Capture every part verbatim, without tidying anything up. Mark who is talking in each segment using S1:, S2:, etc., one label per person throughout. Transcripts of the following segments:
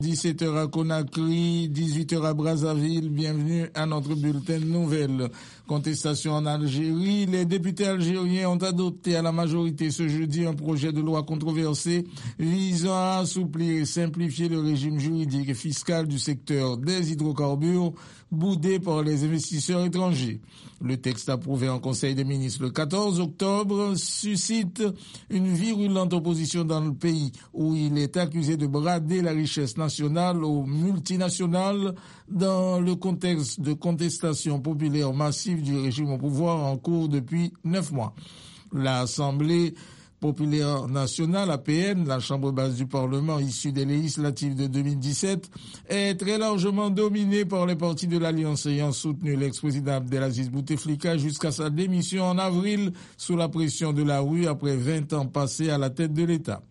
S1: dix-sept heures à Conakry, dix-huit heures à Brazzaville. Bienvenue à notre bulletin de nouvelles. Contestation en Algérie. Les députés algériens ont adopté à la majorité ce jeudi un projet de loi controversé visant à assouplir et simplifier le régime juridique et fiscal du secteur des hydrocarbures boudé par les investisseurs étrangers. Le texte approuvé en Conseil des ministres le quatorze octobre suscite une virulente opposition dans le pays où il est accusé de brader la richesse nationale aux multinationales dans le contexte de contestation populaire massive du régime au pouvoir en cours depuis neuf mois. L'Assemblée populaire nationale, A P N, la chambre basse du Parlement issue des législatives de deux mille dix-sept, est très largement dominée par les partis de l'Alliance ayant soutenu l'ex-président Abdelaziz Bouteflika jusqu'à sa démission en avril sous la pression de la rue après vingt ans passés à la tête de l'État.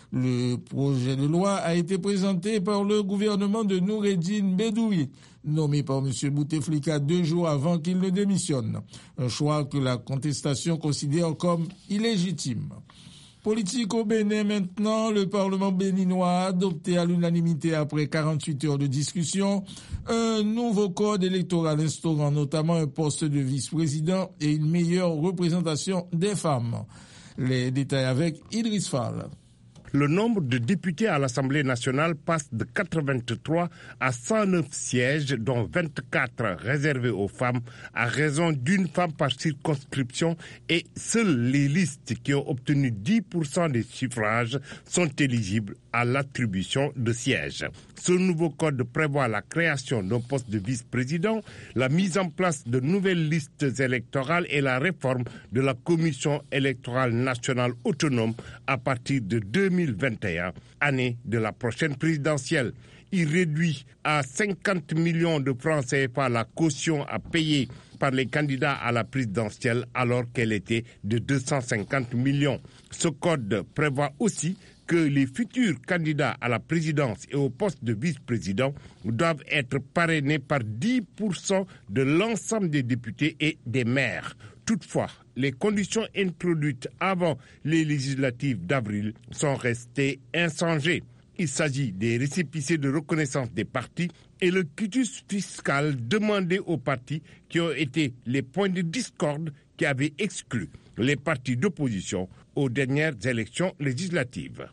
S1: Le projet de loi a été présenté par le gouvernement de Noureddine Bedoui, nommé par M. Bouteflika deux jours avant qu'il ne démissionne. Un choix que la contestation considère comme illégitime. Politique au Bénin maintenant, le Parlement béninois a adopté à l'unanimité après quarante-huit heures de discussion un nouveau code électoral instaurant notamment un poste de vice-président et une meilleure représentation des femmes. Les détails avec Idriss Fall.
S2: Le nombre de députés à l'Assemblée nationale passe de quatre-vingt-trois à cent neuf sièges, dont vingt-quatre réservés aux femmes, à raison d'une femme par circonscription, et seules les listes qui ont obtenu dix pour cent des suffrages sont éligibles à l'attribution de sièges. Ce nouveau code prévoit la création d'un poste de vice-président, la mise en place de nouvelles listes électorales et la réforme de la Commission électorale nationale autonome à partir de deux mille vingt et un, année de la prochaine présidentielle. Il réduit à cinquante millions de francs C F A la caution à payer par les candidats à la présidentielle alors qu'elle était de deux cent cinquante millions. Ce code prévoit aussi que les futurs candidats à la présidence et au poste de vice-président doivent être parrainés par dix pour cent de l'ensemble des députés et des maires. Toutefois, les conditions introduites avant les législatives d'avril sont restées inchangées. Il s'agit des récépissés de reconnaissance des partis et le quitus fiscal demandé aux partis qui ont été les points de discorde qui avaient exclu les partis d'opposition aux dernières élections législatives.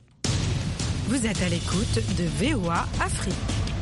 S3: Vous êtes à l'écoute de V O A Afrique.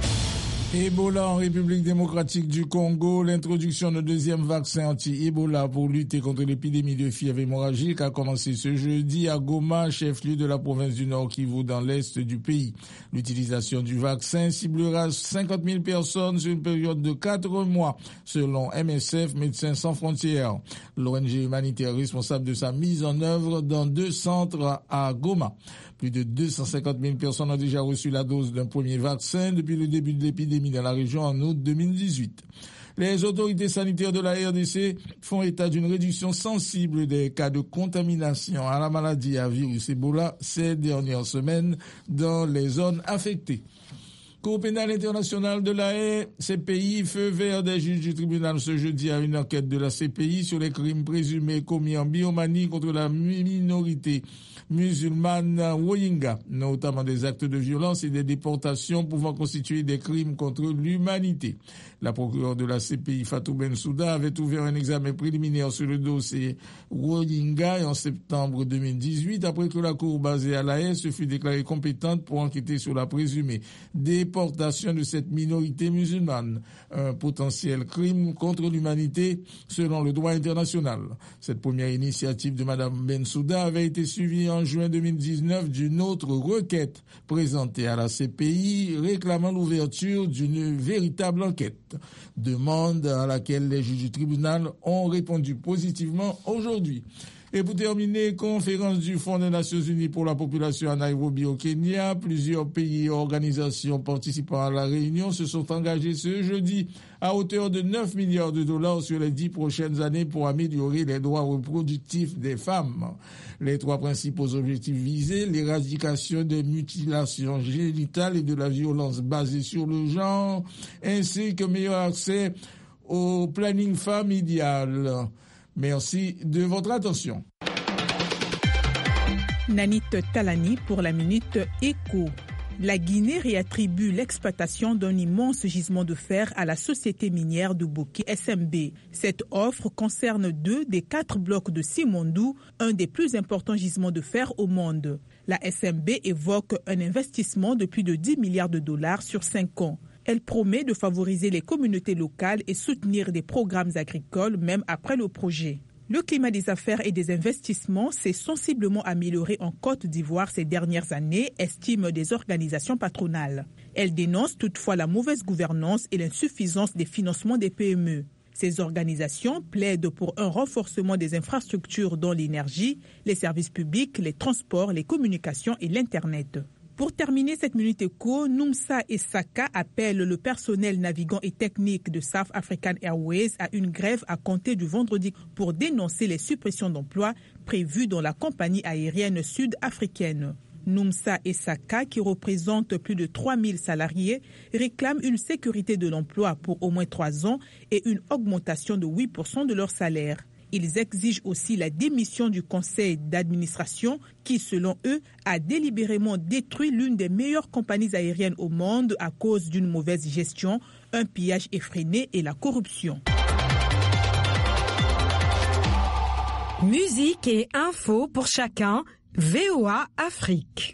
S1: Ebola en République démocratique du Congo, l'introduction d'un deuxième vaccin anti-Ebola pour lutter contre l'épidémie de fièvre hémorragique a commencé ce jeudi à Goma, chef-lieu de la province du Nord Kivu dans l'est du pays. L'utilisation du vaccin ciblera cinquante mille personnes sur une période de quatre mois, selon M S F, Médecins sans frontières. L'O N G humanitaire responsable de sa mise en œuvre dans deux centres à Goma. Plus de deux cent cinquante mille personnes ont déjà reçu la dose d'un premier vaccin depuis le début de l'épidémie dans la région en août deux mille dix-huit. Les autorités sanitaires de la R D C font état d'une réduction sensible des cas de contamination à la maladie à virus Ebola ces dernières semaines dans les zones affectées. Cour pénale internationale de la Haye, C P I, feu vert des juges du tribunal ce jeudi à une enquête de la C P I sur les crimes présumés commis en Birmanie contre la minorité musulmane Rohingya, notamment des actes de violence et des déportations pouvant constituer des crimes contre l'humanité. La procureure de la C P I, Fatou Bensouda, avait ouvert un examen préliminaire sur le dossier Rohingya en septembre deux mille dix-huit, après que la cour basée à la Haye se fut déclarée compétente pour enquêter sur la présumée déportation de cette minorité musulmane, un potentiel crime contre l'humanité selon le droit international. Cette première initiative de Mme Bensouda avait été suivie en juin deux mille dix-neuf d'une autre requête présentée à la C P I réclamant l'ouverture d'une véritable enquête, demande à laquelle les juges du tribunal ont répondu positivement aujourd'hui. Et pour terminer, conférence du Fonds des Nations Unies pour la population à Nairobi au Kenya. Plusieurs pays et organisations participant à la réunion se sont engagés ce jeudi à hauteur de neuf milliards de dollars sur les dix prochaines années pour améliorer les droits reproductifs des femmes. Les trois principaux objectifs visés, l'éradication des mutilations génitales et de la violence basée sur le genre, ainsi que meilleur accès au planning familial. Merci de votre attention.
S4: Nanit Talani pour la Minute Éco. La Guinée réattribue l'exploitation d'un immense gisement de fer à la société minière de Bokeh S M B. Cette offre concerne deux des quatre blocs de Simandou, un des plus importants gisements de fer au monde. La S M B évoque un investissement de plus de dix milliards de dollars sur cinq ans. Elle promet de favoriser les communautés locales et soutenir des programmes agricoles même après le projet. Le climat des affaires et des investissements s'est sensiblement amélioré en Côte d'Ivoire ces dernières années, estiment des organisations patronales. Elles dénoncent toutefois la mauvaise gouvernance et l'insuffisance des financements des P M E. Ces organisations plaident pour un renforcement des infrastructures dont l'énergie, les services publics, les transports, les communications et l'Internet. Pour terminer cette Minute Éco, Noumsa Essaka appelle le personnel navigant et technique de South African Airways à une grève à compter du vendredi pour dénoncer les suppressions d'emplois prévues dans la compagnie aérienne sud-africaine. Noumsa Essaka, qui représente plus de trois mille salariés, réclame une sécurité de l'emploi pour au moins trois ans et une augmentation de huit pour cent de leur salaire. Ils exigent aussi la démission du conseil d'administration qui, selon eux, a délibérément détruit l'une des meilleures compagnies aériennes au monde à cause d'une mauvaise gestion, un pillage effréné et la corruption.
S3: Musique et infos pour chacun, V O A Afrique.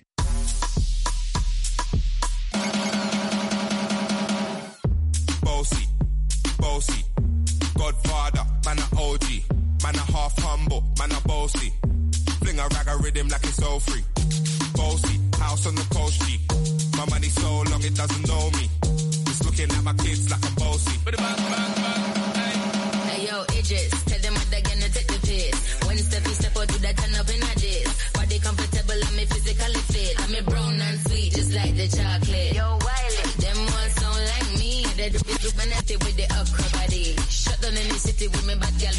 S5: Bossy, bossy, Godfather, man a O G. Man a half humble, man a bossy. Fling a rag a rhythm like it's all free. Bossy, house on the coast G. My money so long it doesn't know me. Just looking at my kids like I'm bossy. Bang, bang, bang, hey.
S6: Hey yo, Idris, tell them what they're gonna take the piss. When step you step out, do that turn up in a diss. Body comfortable, I'm physically fit. I'm a brown and sweet, just like the chocolate. Yo, Wiley, them all sound like me. They do it with the upper body. Shut down in the city with me bad girl.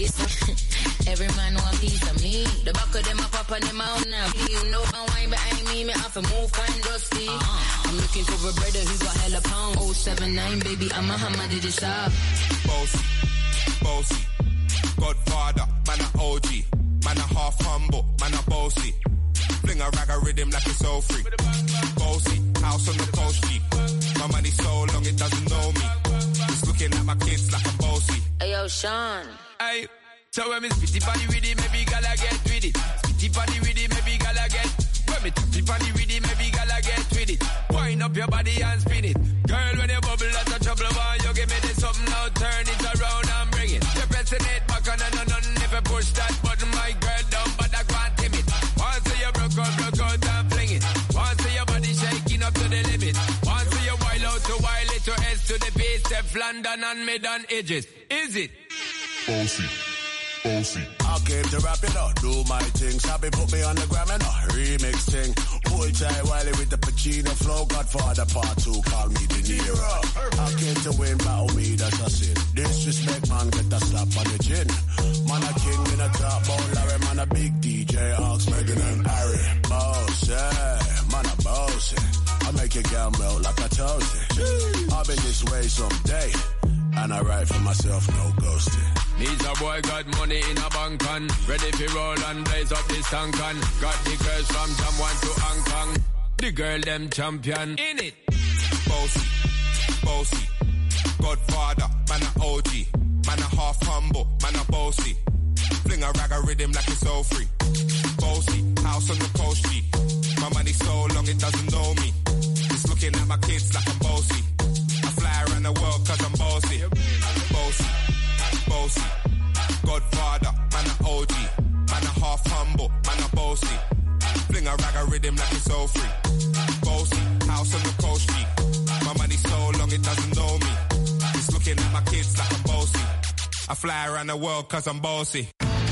S6: Every man want piece of me. The back of them a pop and them out now. You know my wine behind me, me have to move kind dusty. Uh-huh. I'm looking for a brother who's got hella pound. oh seven nine, baby, I'm a hammer, did it stop?
S5: Bossy, bossy, Godfather, man a O G. Man a half humble, man a bossy. Fling a rag a rhythm like it's all free. Bossy, house on the coast G. My money so long it doesn't know me. Just looking at my kids like I'm bossy.
S6: Hey yo, Sean.
S5: Hey, so when me spitty body with it, maybe gala get with it. Spitty body with it, maybe gala get. When me tappy body with it, maybe gala get with it. Wind up your body and spin it. Girl, when you bubble, that's a trouble. Why you give me this something now? Turn it around and bring it. You're pressing it back on and on and if you push that button, my girl down, but I can't tame it. Once you broke out, broke out and fling it. Once your body shaking up to the limit. Once you wild out to wild it to S to the base, step London and mid and edges. Is it?
S7: Bossy, bossy.
S8: I came to rap it up, do my thing. Sabi put me on the gram and a remix thing. Hold tight Wiley with the Pacino flow. Godfather part two, call me De Niro. I came to win, battle me, that's a sin. Disrespect, man, get a slap on the chin. Man a king in a top bone, Larry, man a big D J, Ox, Megan and Harry. Boss, yeah, man a boss. I make your girl melt like a toasty. I've been this way someday. And I write for myself, no ghosting.
S5: Needs a boy got money in a bank on. Ready for roll and blaze up this tank on. Got the girls from Jamwan to Hong Kong. The girl them champion. In it. Bossy, bossy. Godfather, man a O G. Man a half humble, man a bossy. Fling a rag a rhythm like it's all free. Bossy, house on the coast G. My money so long it doesn't know me. Just looking at my kids like I'm bossy. I fly around the world cause I'm bossy. Bossy, bossy. Godfather, man a O G. Man a half humble, man a bossy. Fling a rag a rhythm like it's all free. Bossy, house on the coast G. My money so long it doesn't know me. Just looking at my kids like I'm bossy. I fly around the world cause I'm bossy.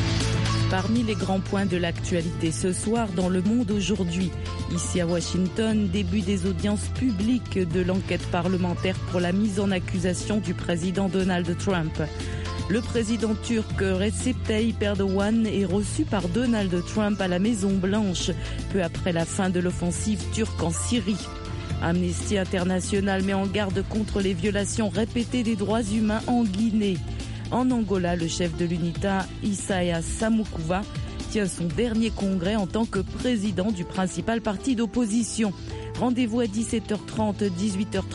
S9: Parmi les grands points de l'actualité ce soir dans le monde aujourd'hui, ici à Washington, début des audiences publiques de l'enquête parlementaire pour la mise en accusation du président Donald Trump. Le président turc Recep Tayyip Erdogan est reçu par Donald Trump à la Maison-Blanche, peu après la fin de l'offensive turque en Syrie. Amnesty International met en garde contre les violations répétées des droits humains en Guinée. En Angola, le chef de l'UNITA, Isaias Samukuva, tient son dernier congrès en tant que président du principal parti d'opposition. Rendez-vous à dix-sept heures trente, dix-huit heures trente.